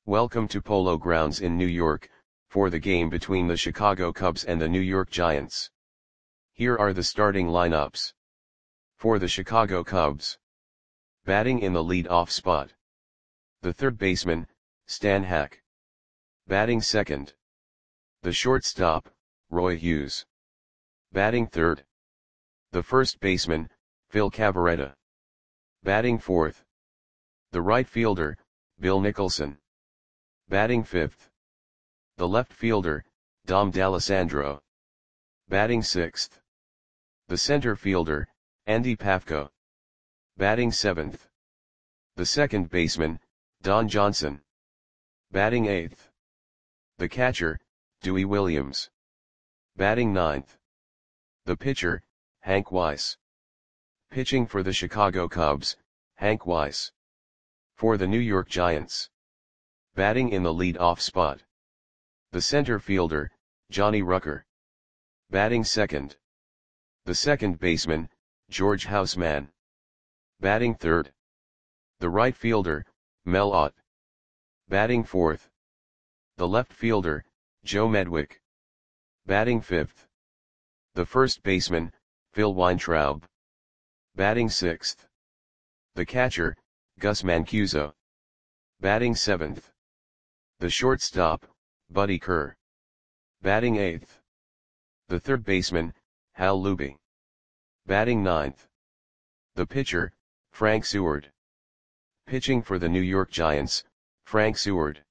Welcome to Polo Grounds in New York, for the game between the Chicago Cubs and the New York Giants. Here are the starting lineups. For the Chicago Cubs. Batting in the lead-off spot. The third baseman, Stan Hack. Batting second. The shortstop, Roy Hughes. Batting third. The first baseman, Phil Cavarretta. Batting fourth. The right fielder, Bill Nicholson. Batting fifth. The left fielder, Dom D'Alessandro. Batting sixth. The center fielder, Andy Pafko. Batting seventh. The second baseman, Don Johnson. Batting eighth. The catcher, Dewey Williams. Batting ninth. The pitcher, Hank Weiss. Pitching for the Chicago Cubs, Hank Weiss. For the New York Giants. Batting in the lead-off spot. The center fielder, Johnny Rucker. Batting second. The second baseman, George Houseman. Batting third. The right fielder, Mel Ott. Batting fourth. The left fielder, Joe Medwick. Batting fifth. The first baseman, Phil Weintraub. Batting sixth. The catcher, Gus Mancuso. Batting seventh. The shortstop, Buddy Kerr. Batting eighth. The third baseman, Hal Luby. Batting ninth. The pitcher, Frank Seward. Pitching for the New York Giants, Frank Seward.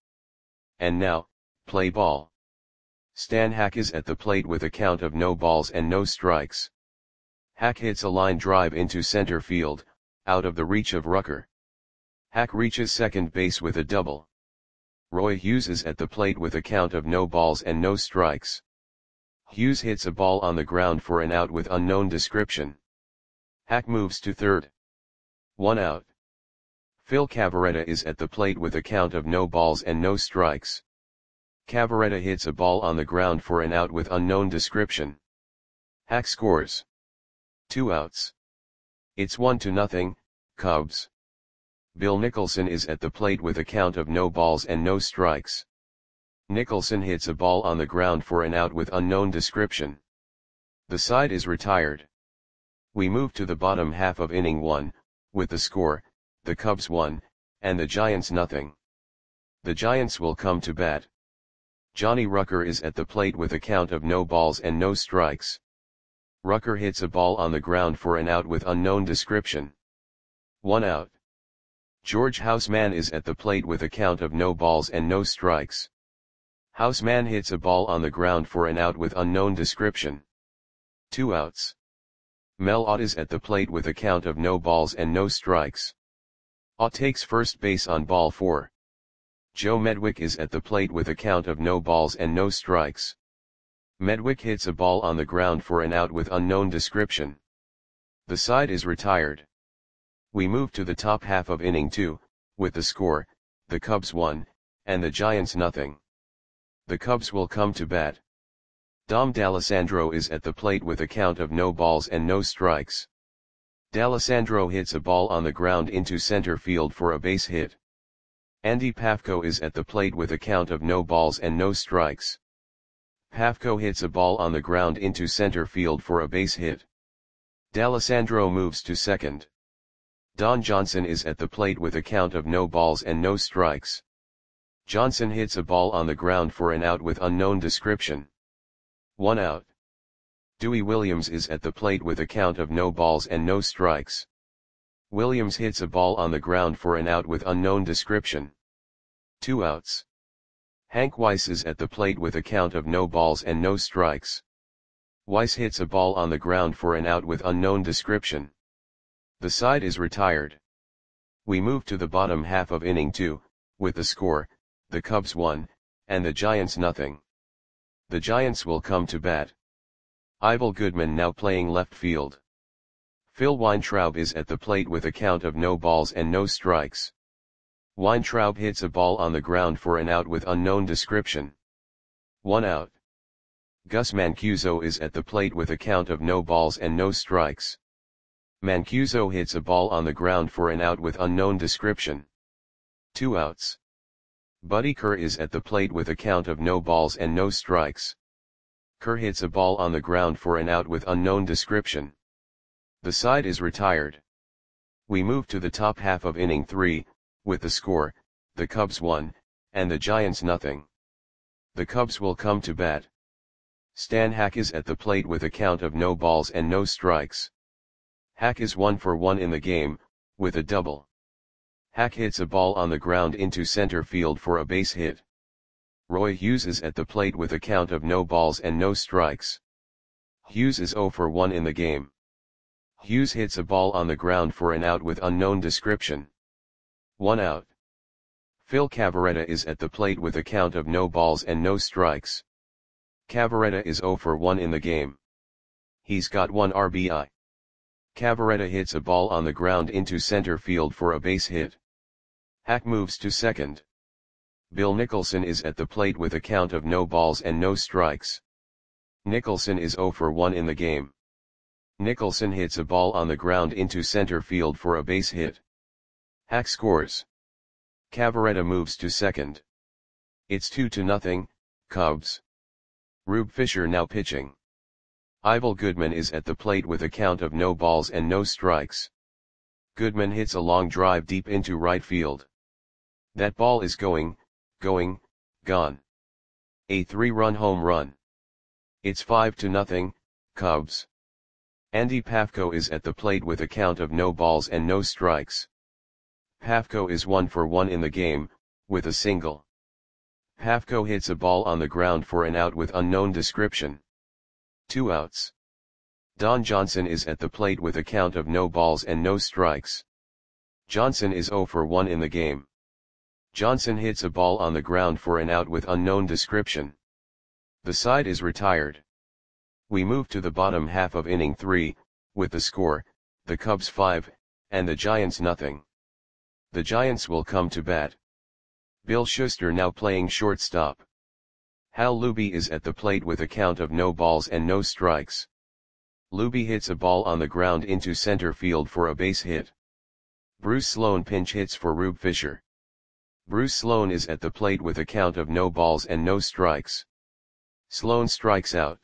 And now, play ball. Stan Hack is at the plate with a count of no balls and no strikes. Hack hits a line drive into center field, out of the reach of Rucker. Hack reaches second base with a double. Roy Hughes is at the plate with a count of no balls and no strikes. Hughes hits a ball on the ground for an out with unknown description. Hack moves to third. 1 out. Phil Cavarretta is at the plate with a count of no balls and no strikes. Cavarretta hits a ball on the ground for an out with unknown description. Hack scores. 2 outs. It's 1-0, Cubs. Bill Nicholson is at the plate with a count of no balls and no strikes. Nicholson hits a ball on the ground for an out with unknown description. The side is retired. We move to the bottom half of inning 1, with the score, the Cubs 1, and the Giants 0. The Giants will come to bat. Johnny Rucker is at the plate with a count of no balls and no strikes. Rucker hits a ball on the ground for an out with unknown description. 1 out. George Houseman is at the plate with a count of no balls and no strikes. Houseman hits a ball on the ground for an out with unknown description. 2 outs. Mel Ott is at the plate with a count of no balls and no strikes. Ott takes first base on ball 4. Joe Medwick is at the plate with a count of no balls and no strikes. Medwick hits a ball on the ground for an out with unknown description. The side is retired. We move to the top half of inning 2, with the score, the Cubs 1, and the Giants 0. The Cubs will come to bat. Dom D'Alessandro is at the plate with a count of no balls and no strikes. D'Alessandro hits a ball on the ground into center field for a base hit. Andy Pafko is at the plate with a count of no balls and no strikes. Pafko hits a ball on the ground into center field for a base hit. D'Alessandro moves to second. Don Johnson is at the plate with a count of no balls and no strikes. Johnson hits a ball on the ground for an out with unknown description. 1 out. Dewey Williams is at the plate with a count of no balls and no strikes. Williams hits a ball on the ground for an out with unknown description. 2 outs. Hank Weiss is at the plate with a count of no balls and no strikes. Weiss hits a ball on the ground for an out with unknown description. The side is retired. We move to the bottom half of inning 2, with the score, the Cubs 1, and the Giants 0. The Giants will come to bat. Ivel Goodman now playing left field. Phil Weintraub is at the plate with a count of no balls and no strikes. Weintraub hits a ball on the ground for an out with unknown description. 1 out. Gus Mancuso is at the plate with a count of no balls and no strikes. Mancuso hits a ball on the ground for an out with unknown description. 2 outs. Buddy Kerr is at the plate with a count of no balls and no strikes. Kerr hits a ball on the ground for an out with unknown description. The side is retired. We move to the top half of inning 3, with the score, the Cubs 1, and the Giants nothing. The Cubs will come to bat. Stan Hack is at the plate with a count of no balls and no strikes. Hack is 1 for 1 in the game, with a double. Hack hits a ball on the ground into center field for a base hit. Roy Hughes is at the plate with a count of no balls and no strikes. Hughes is 0 for 1 in the game. Hughes hits a ball on the ground for an out with unknown description. 1 out. Phil Cavarretta is at the plate with a count of no balls and no strikes. Cavarretta is 0 for 1 in the game. He's got 1 RBI. Cavarretta hits a ball on the ground into center field for a base hit. Hack moves to second. Bill Nicholson is at the plate with a count of no balls and no strikes. Nicholson is 0 for 1 in the game. Nicholson hits a ball on the ground into center field for a base hit. Hack scores. Cavarretta moves to second. It's 2-0, Cubs. Rube Fisher now pitching. Ivel Goodman is at the plate with a count of no balls and no strikes. Goodman hits a long drive deep into right field. That ball is gone. A 3-run home run. It's 5-0, Cubs. Andy Pafko is at the plate with a count of no balls and no strikes. Pafko is 1 for 1 in the game, with a single. Pafko hits a ball on the ground for an out with unknown description. 2 outs. Don Johnson is at the plate with a count of no balls and no strikes. Johnson is 0 for 1 in the game. Johnson hits a ball on the ground for an out with unknown description. The side is retired. We move to the bottom half of inning 3, with the score, the Cubs 5, and the Giants nothing. The Giants will come to bat. Bill Schuster now playing shortstop. Hal Luby is at the plate with a count of no balls and no strikes. Luby hits a ball on the ground into center field for a base hit. Bruce Sloan pinch hits for Rube Fisher. Bruce Sloan is at the plate with a count of no balls and no strikes. Sloan strikes out.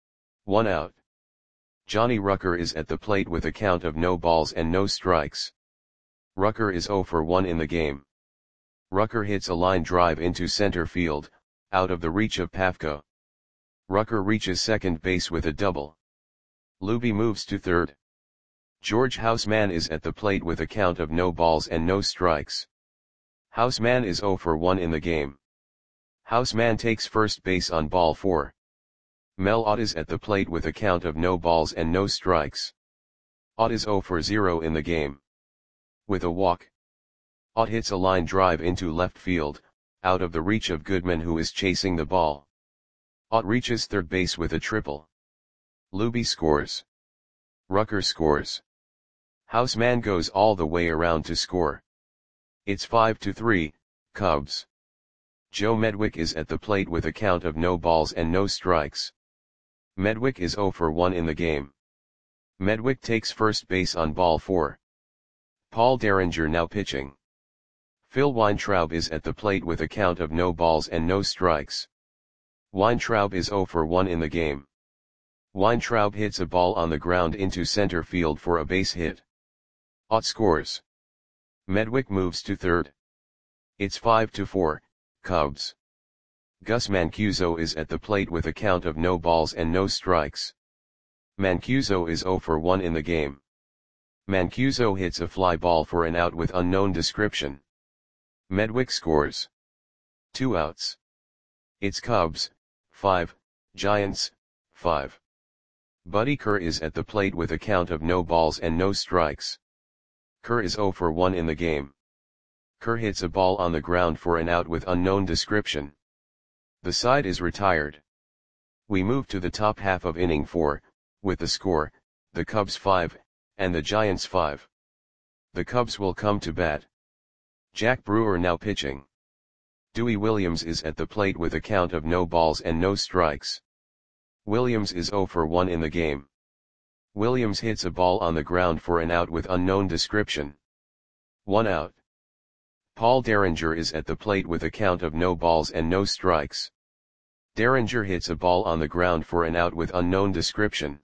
1 out. Johnny Rucker is at the plate with a count of no balls and no strikes. Rucker is 0 for 1 in the game. Rucker hits a line drive into center field, out of the reach of Pafko. Rucker reaches second base with a double. Luby moves to third. George Houseman is at the plate with a count of no balls and no strikes. Houseman is 0 for 1 in the game. Houseman takes first base on ball 4. Mel Ott is at the plate with a count of no balls and no strikes. Ott is 0 for 0 in the game. With a walk. Ott hits a line drive into left field, out of the reach of Goodman who is chasing the ball. Ott reaches third base with a triple. Luby scores. Rucker scores. Houseman goes all the way around to score. It's 5-3, Cubs. Joe Medwick is at the plate with a count of no balls and no strikes. Medwick is 0 for 1 in the game. Medwick takes first base on ball 4. Paul Derringer now pitching. Phil Weintraub is at the plate with a count of no balls and no strikes. Weintraub is 0 for 1 in the game. Weintraub hits a ball on the ground into center field for a base hit. Ott scores. Medwick moves to third. It's 5-4, Cubs. Gus Mancuso is at the plate with a count of no balls and no strikes. Mancuso is 0 for 1 in the game. Mancuso hits a fly ball for an out with unknown description. Medwick scores. 2 outs. It's Cubs, 5, Giants, 5. Buddy Kerr is at the plate with a count of no balls and no strikes. Kerr is 0 for 1 in the game. Kerr hits a ball on the ground for an out with unknown description. The side is retired. We move to the top half of inning 4, with the score, the Cubs 5, and the Giants 5. The Cubs will come to bat. Jack Brewer now pitching. Dewey Williams is at the plate with a count of no balls and no strikes. Williams is 0 for 1 in the game. Williams hits a ball on the ground for an out with unknown description. 1 out. Paul Derringer is at the plate with a count of no balls and no strikes. Derringer hits a ball on the ground for an out with unknown description.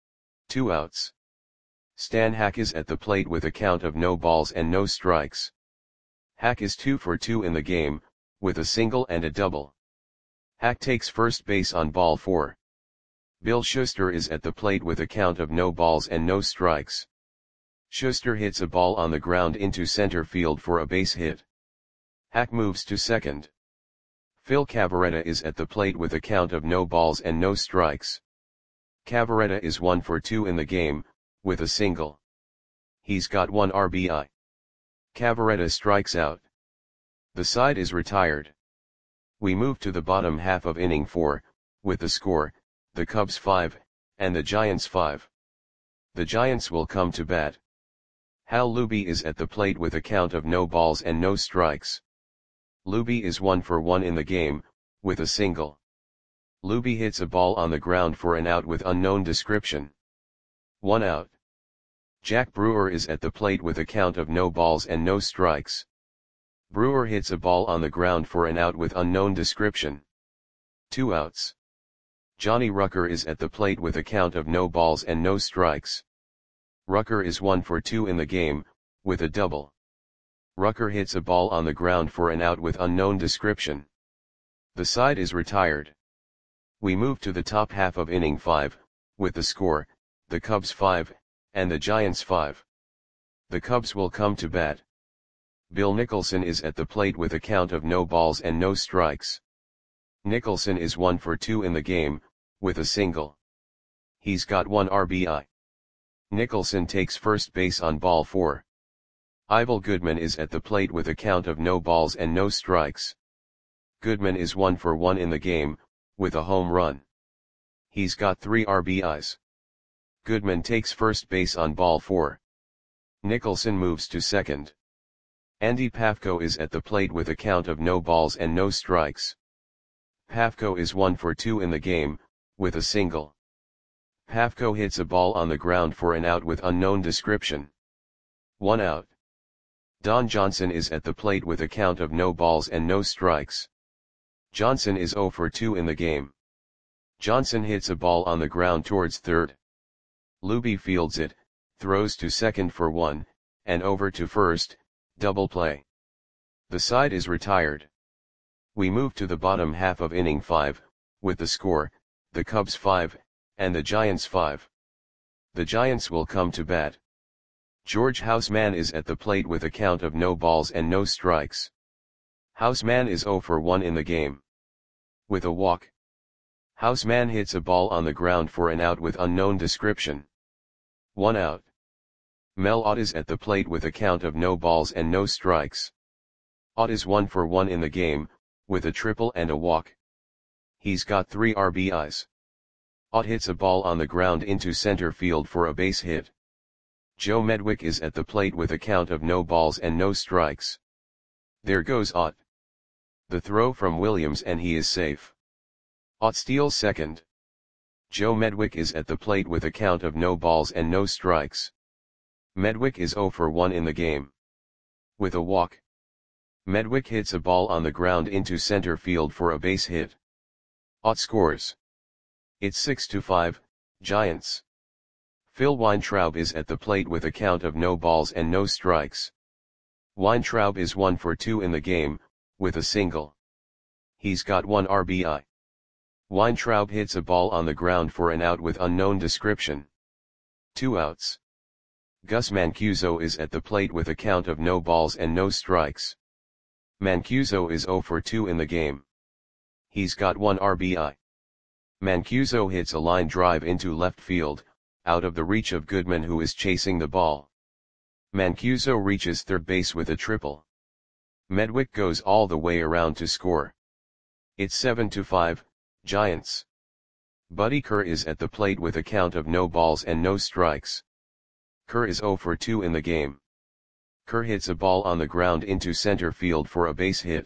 2 outs. Stan Hack is at the plate with a count of no balls and no strikes. Hack is 2 for 2 in the game, with a single and a double. Hack takes first base on ball 4. Bill Schuster is at the plate with a count of no balls and no strikes. Schuster hits a ball on the ground into center field for a base hit. Hack moves to second. Phil Cavarretta is at the plate with a count of no balls and no strikes. Cavarretta is 1 for 2 in the game, with a single. He's got 1 RBI. Cavarretta strikes out. The side is retired. We move to the bottom half of inning 4, with the score, the Cubs 5, and the Giants 5. The Giants will come to bat. Hal Luby is at the plate with a count of no balls and no strikes. Luby is 1 for 1 in the game, with a single. Luby hits a ball on the ground for an out with unknown description. 1 out. Jack Brewer is at the plate with a count of no balls and no strikes. Brewer hits a ball on the ground for an out with unknown description. 2 outs. Johnny Rucker is at the plate with a count of no balls and no strikes. Rucker is 1 for 2 in the game, with a double. Rucker hits a ball on the ground for an out with unknown description. The side is retired. We move to the top half of inning 5, with the score, the Cubs 5, and the Giants 5. The Cubs will come to bat. Bill Nicholson is at the plate with a count of no balls and no strikes. Nicholson is 1 for 2 in the game, with a single. He's got 1 RBI. Nicholson takes first base on ball 4. Ivel Goodman is at the plate with a count of no balls and no strikes. Goodman is 1 for 1 in the game, with a home run. He's got 3 RBIs. Goodman takes first base on ball 4. Nicholson moves to second. Andy Pafko is at the plate with a count of no balls and no strikes. Pafko is 1 for 2 in the game, with a single. Pafko hits a ball on the ground for an out with unknown description. 1 out. Don Johnson is at the plate with a count of no balls and no strikes. Johnson is 0 for 2 in the game. Johnson hits a ball on the ground towards third. Luby fields it, throws to second for 1, and over to first, double play. The side is retired. We move to the bottom half of inning 5, with the score, the Cubs 5, and the Giants 5. The Giants will come to bat. George Houseman is at the plate with a count of no balls and no strikes. Houseman is 0 for 1 in the game. With a walk. Houseman hits a ball on the ground for an out with unknown description. 1 out. Mel Ott is at the plate with a count of no balls and no strikes. Ott is 1 for 1 in the game, with a triple and a walk. He's got 3 RBIs. Ott hits a ball on the ground into center field for a base hit. Joe Medwick is at the plate with a count of no balls and no strikes. There goes Ott. The throw from Williams and he is safe. Ott steals second. Joe Medwick is at the plate with a count of no balls and no strikes. Medwick is 0 for 1 in the game. With a walk. Medwick hits a ball on the ground into center field for a base hit. Ott scores. It's 6-5, Giants. Phil Weintraub is at the plate with a count of no balls and no strikes. Weintraub is 1 for 2 in the game, with a single. He's got 1 RBI. Weintraub hits a ball on the ground for an out with unknown description. 2 outs. Gus Mancuso is at the plate with a count of no balls and no strikes. Mancuso is 0 for 2 in the game. He's got 1 RBI. Mancuso hits a line drive into left field, out of the reach of Goodman who is chasing the ball. Mancuso reaches third base with a triple. Medwick goes all the way around to score. It's 7-5, Giants. Buddy Kerr is at the plate with a count of no balls and no strikes. Kerr is 0 for 2 in the game. Kerr hits a ball on the ground into center field for a base hit.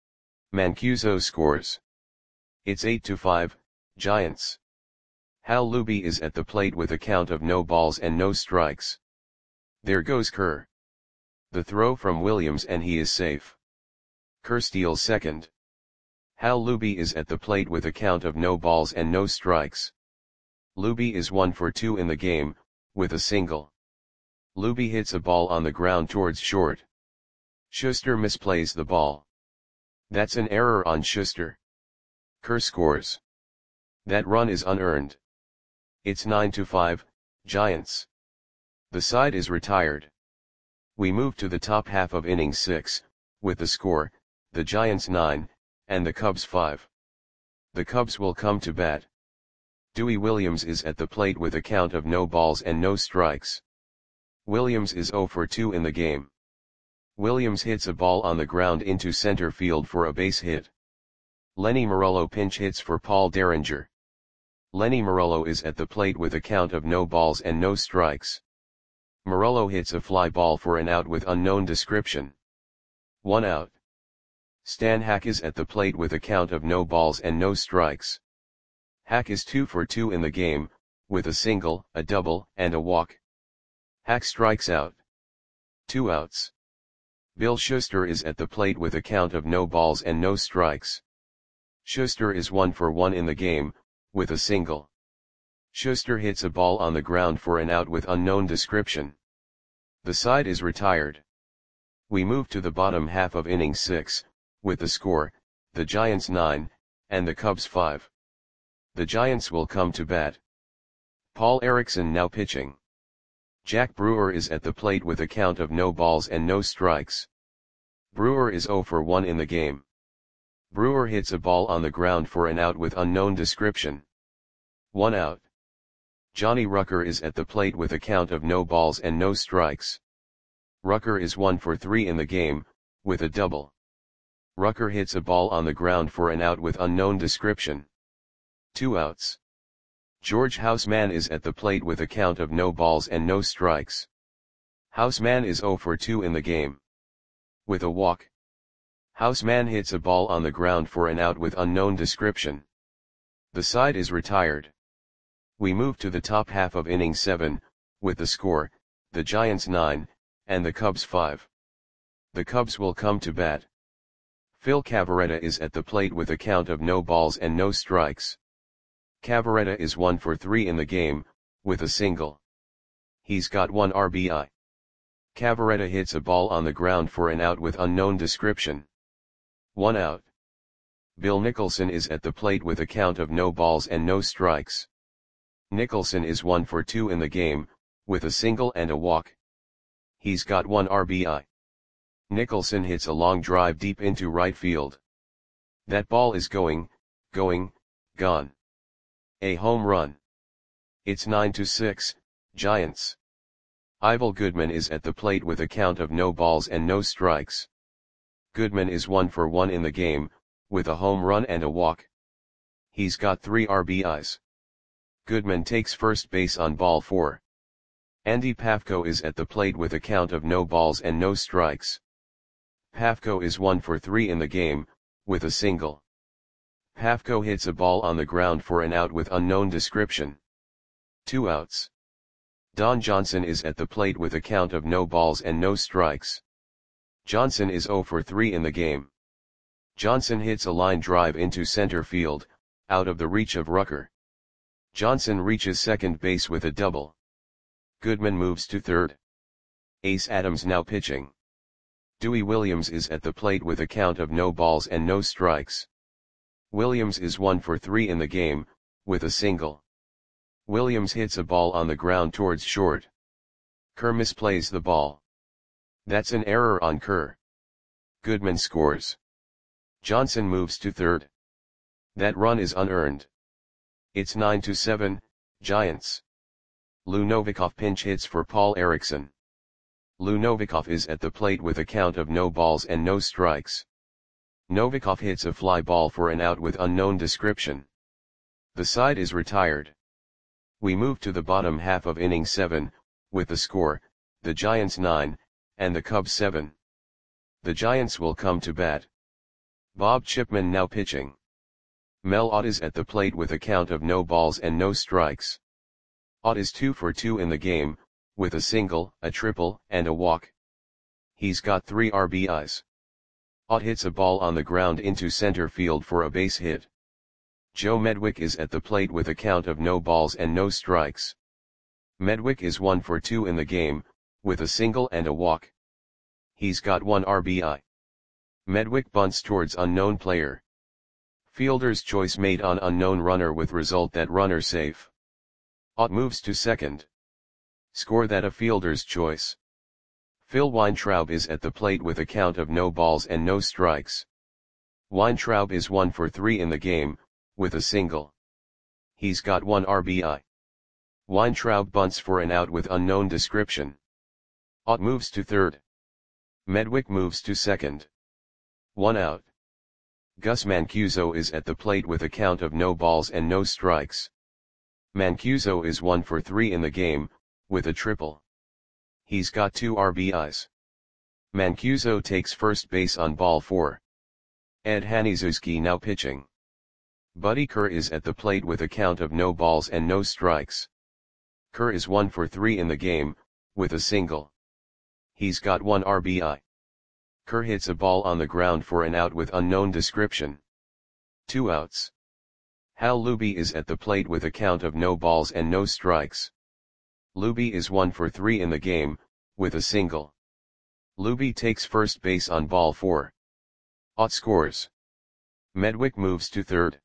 Mancuso scores. It's 8-5, Giants. Hal Luby is at the plate with a count of no balls and no strikes. There goes Kerr. The throw from Williams and he is safe. Kerr steals second. Hal Luby is at the plate with a count of no balls and no strikes. Luby is 1 for 2 in the game, with a single. Luby hits a ball on the ground towards short. Schuster misplays the ball. That's an error on Schuster. Kerr scores. That run is unearned. It's 9-5, Giants. The side is retired. We move to the top half of inning 6, with the score, the Giants 9, and the Cubs 5. The Cubs will come to bat. Dewey Williams is at the plate with a count of no balls and no strikes. Williams is 0 for 2 in the game. Williams hits a ball on the ground into center field for a base hit. Lenny Morello pinch hits for Paul Derringer. Lenny Morello is at the plate with a count of no balls and no strikes. Morello hits a fly ball for an out with unknown description. 1 out. Stan Hack is at the plate with a count of no balls and no strikes. Hack is 2 for 2 in the game, with a single, a double, and a walk. Hack strikes out. 2 outs. Bill Schuster is at the plate with a count of no balls and no strikes. Schuster is 1 for 1 in the game, with a single. Schuster hits a ball on the ground for an out with unknown description. The side is retired. We move to the bottom half of inning 6, with the score, the Giants 9, and the Cubs 5. The Giants will come to bat. Paul Erickson now pitching. Jack Brewer is at the plate with a count of no balls and no strikes. Brewer is 0 for 1 in the game. Brewer hits a ball on the ground for an out with unknown description. 1 out. Johnny Rucker is at the plate with a count of no balls and no strikes. Rucker is 1 for 3 in the game, with a double. Rucker hits a ball on the ground for an out with unknown description. 2 outs. George Houseman is at the plate with a count of no balls and no strikes. Houseman is 0 for 2 in the game. With a walk. Houseman hits a ball on the ground for an out with unknown description. The side is retired. We move to the top half of inning 7, with the score, the Giants 9, and the Cubs 5. The Cubs will come to bat. Phil Cavarretta is at the plate with a count of no balls and no strikes. Cavarretta is 1 for 3 in the game, with a single. He's got 1 RBI. Cavarretta hits a ball on the ground for an out with unknown description. 1 out. Bill Nicholson is at the plate with a count of no balls and no strikes. Nicholson is 1 for 2 in the game, with a single and a walk. He's got 1 RBI. Nicholson hits a long drive deep into right field. That ball is going, gone. A home run. It's 9-6, Giants. Ivel Goodman is at the plate with a count of no balls and no strikes. Goodman is 1 for 1 in the game, with a home run and a walk. He's got 3 RBIs. Goodman takes first base on ball 4. Andy Pafko is at the plate with a count of no balls and no strikes. Pafko is 1 for 3 in the game, with a single. Pafko hits a ball on the ground for an out with unknown description. 2 outs. Don Johnson is at the plate with a count of no balls and no strikes. Johnson is 0 for 3 in the game. Johnson hits a line drive into center field, out of the reach of Rucker. Johnson reaches second base with a double. Goodman moves to third. Ace Adams now pitching. Dewey Williams is at the plate with a count of no balls and no strikes. Williams is 1 for 3 in the game, with a single. Williams hits a ball on the ground towards short. Kerr misplays the ball. That's an error on Kerr. Goodman scores. Johnson moves to third. That run is unearned. It's 9-7, Giants. Lou Novikov pinch hits for Paul Erickson. Lou Novikov is at the plate with a count of no balls and no strikes. Novikov hits a fly ball for an out with unknown description. The side is retired. We move to the bottom half of inning 7, with the score, the Giants 9, and the Cubs 7. The Giants will come to bat. Bob Chipman now pitching. Mel Ott is at the plate with a count of no balls and no strikes. Ott is 2 for 2 in the game, with a single, a triple, and a walk. He's got 3 RBIs. Ott hits a ball on the ground into center field for a base hit. Joe Medwick is at the plate with a count of no balls and no strikes. Medwick is 1 for 2 in the game, with a single and a walk. He's got 1 RBI. Medwick bunts towards unknown player. Fielder's choice made on unknown runner with result that runner safe. Ott moves to second. Score that a fielder's choice. Phil Weintraub is at the plate with a count of no balls and no strikes. Weintraub is 1 for 3 in the game, with a single. He's got 1 RBI. Weintraub bunts for an out with unknown description. Ott moves to third. Medwick moves to second. 1 out. Gus Mancuso is at the plate with a count of no balls and no strikes. Mancuso is 1 for 3 in the game, with a triple. He's got 2 RBIs. Mancuso takes first base on ball 4. Ed Haniszewski now pitching. Buddy Kerr is at the plate with a count of no balls and no strikes. Kerr is 1 for 3 in the game, with a single. He's got 1 RBI. Kerr hits a ball on the ground for an out with unknown description. 2 outs. Hal Luby is at the plate with a count of no balls and no strikes. Luby is 1 for 3 in the game, with a single. Luby takes first base on ball 4. Ott scores. Medwick moves to third.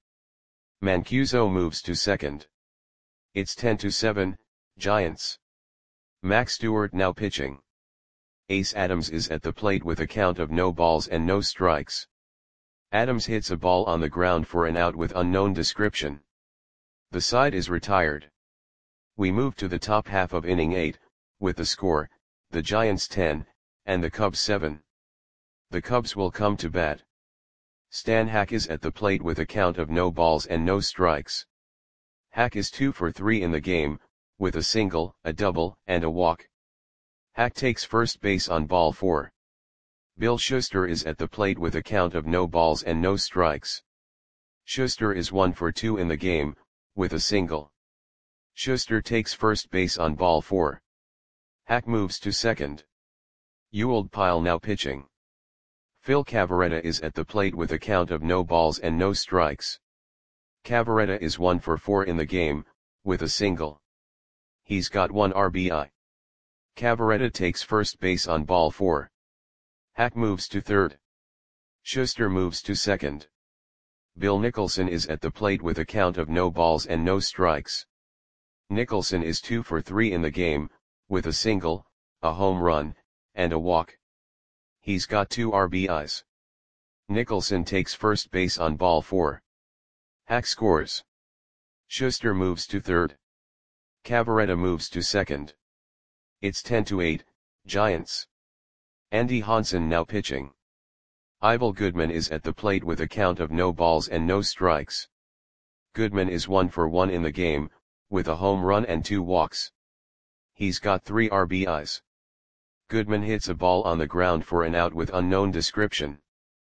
Mancuso moves to second. It's 10-7, Giants. Max Stewart now pitching. Ace Adams is at the plate with a count of no balls and no strikes. Adams hits a ball on the ground for an out with unknown description. The side is retired. We move to the top half of inning 8, with the score, the Giants 10, and the Cubs 7. The Cubs will come to bat. Stan Hack is at the plate with a count of no balls and no strikes. Hack is 2 for 3 in the game, with a single, a double, and a walk. Hack takes first base on ball 4. Bill Schuster is at the plate with a count of no balls and no strikes. Schuster is 1 for 2 in the game, with a single. Schuster takes first base on ball 4. Hack moves to second. Ewald Pyle now pitching. Phil Cavarretta is at the plate with a count of no balls and no strikes. Cavarretta is 1 for 4 in the game, with a single. He's got 1 RBI. Cavarretta takes first base on ball 4. Hack moves to third. Schuster moves to second. Bill Nicholson is at the plate with a count of no balls and no strikes. Nicholson is 2 for 3 in the game, with a single, a home run, and a walk. He's got 2 RBIs. Nicholson takes first base on ball 4. Hack scores. Schuster moves to third. Cavarretta moves to second. It's 10-8, Giants. Andy Hansen now pitching. Ivel Goodman is at the plate with a count of no balls and no strikes. Goodman is 1 for 1 in the game, with a home run and 2 walks. He's got 3 RBIs. Goodman hits a ball on the ground for an out with unknown description.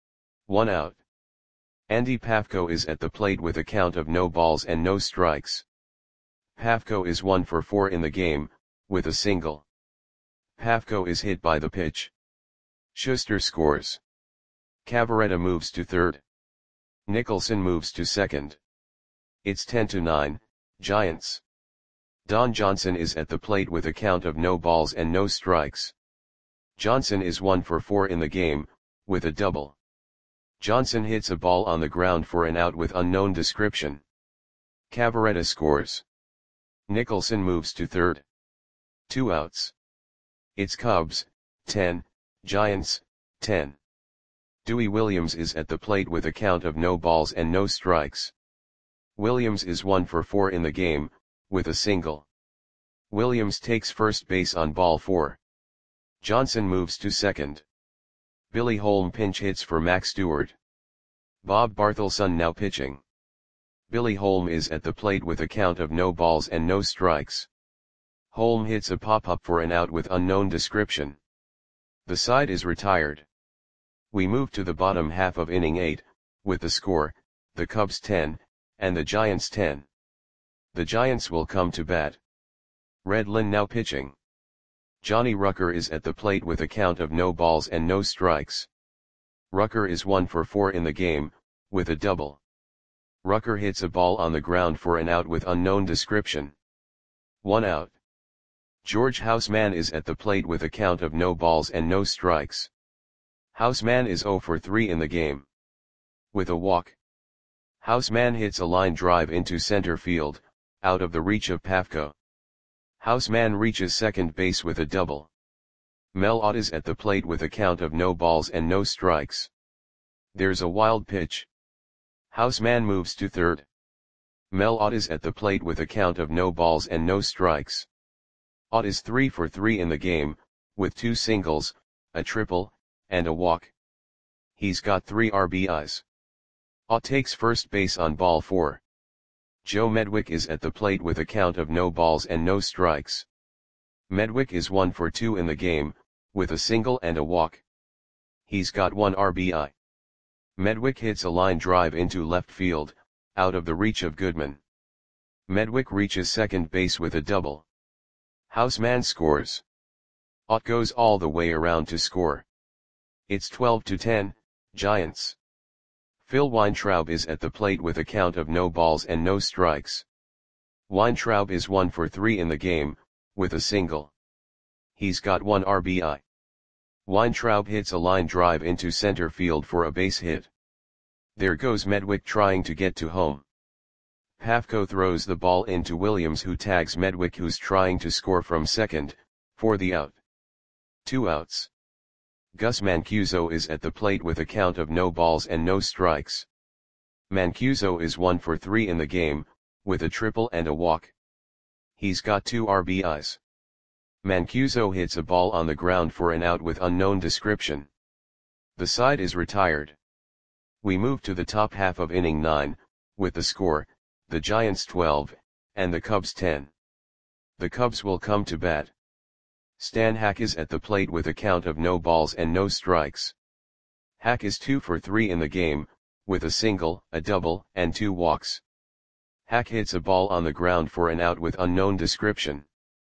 1 out. Andy Pafko is at the plate with a count of no balls and no strikes. Pafko is 1 for 4 in the game, with a single. Pafko is hit by the pitch. Schuster scores. Cavarretta moves to third. Nicholson moves to second. It's 10-9, Giants. Don Johnson is at the plate with a count of no balls and no strikes. Johnson is 1 for 4 in the game, with a double. Johnson hits a ball on the ground for an out with unknown description. Cavarretta scores. Nicholson moves to third. 2 outs. It's Cubs, 10, Giants, 10. Dewey Williams is at the plate with a count of no balls and no strikes. Williams is 1 for 4 in the game, with a single. Williams takes first base on ball 4. Johnson moves to second. Billy Holm pinch hits for Max Stewart. Bob Barthelson now pitching. Billy Holm is at the plate with a count of no balls and no strikes. Holm hits a pop-up for an out with unknown description. The side is retired. We move to the bottom half of inning 8, with the score, the Cubs 10, and the Giants 10. The Giants will come to bat. Red Lynn now pitching. Johnny Rucker is at the plate with a count of no balls and no strikes. Rucker is 1 for 4 in the game, with a double. Rucker hits a ball on the ground for an out with unknown description. 1 out. George Houseman is at the plate with a count of no balls and no strikes. Houseman is 0 for 3 in the game. With a walk. Houseman hits a line drive into center field, out of the reach of Pafko. Houseman reaches second base with a double. Mel Ott is at the plate with a count of no balls and no strikes. There's a wild pitch. Houseman moves to third. Mel Ott is at the plate with a count of no balls and no strikes. Ott is 3 for 3 in the game, with 2 singles, a triple, and a walk. He's got 3 RBIs. Ott takes first base on ball 4. Joe Medwick is at the plate with a count of no balls and no strikes. Medwick is 1 for 2 in the game, with a single and a walk. He's got 1 RBI. Medwick hits a line drive into left field, out of the reach of Goodman. Medwick reaches second base with a double. Houseman scores. Ott goes all the way around to score. It's 12-10, Giants. Phil Weintraub is at the plate with a count of no balls and no strikes. Weintraub is 1 for 3 in the game, with a single. He's got 1 RBI. Weintraub hits a line drive into center field for a base hit. There goes Medwick trying to get to home. Pafko throws the ball into Williams, who tags Medwick, who's trying to score from second, for the out. 2 outs. Gus Mancuso is at the plate with a count of no balls and no strikes. Mancuso is 1 for 3 in the game, with a triple and a walk. He's got 2 RBIs. Mancuso hits a ball on the ground for an out with unknown description. The side is retired. We move to the top half of inning 9, with the score, the Giants 12, and the Cubs 10. The Cubs will come to bat. Stan Hack is at the plate with a count of no balls and no strikes. Hack is 2 for 3 in the game, with a single, a double, and 2 walks. Hack hits a ball on the ground for an out with unknown description.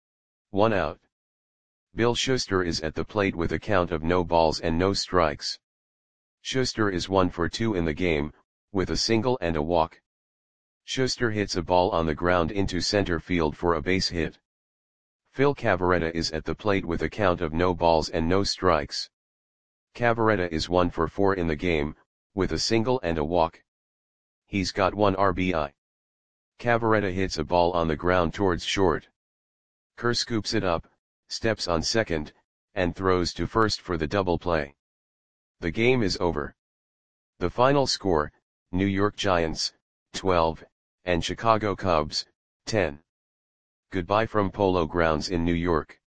1 out. Bill Schuster is at the plate with a count of no balls and no strikes. Schuster is 1 for 2 in the game, with a single and a walk. Schuster hits a ball on the ground into center field for a base hit. Phil Cavarretta is at the plate with a count of no balls and no strikes. Cavarretta is 1 for 4 in the game, with a single and a walk. He's got 1 RBI. Cavarretta hits a ball on the ground towards short. Kerr scoops it up, steps on second, and throws to first for the double play. The game is over. The final score, New York Giants, 12, and Chicago Cubs, 10. Goodbye from Polo Grounds in New York.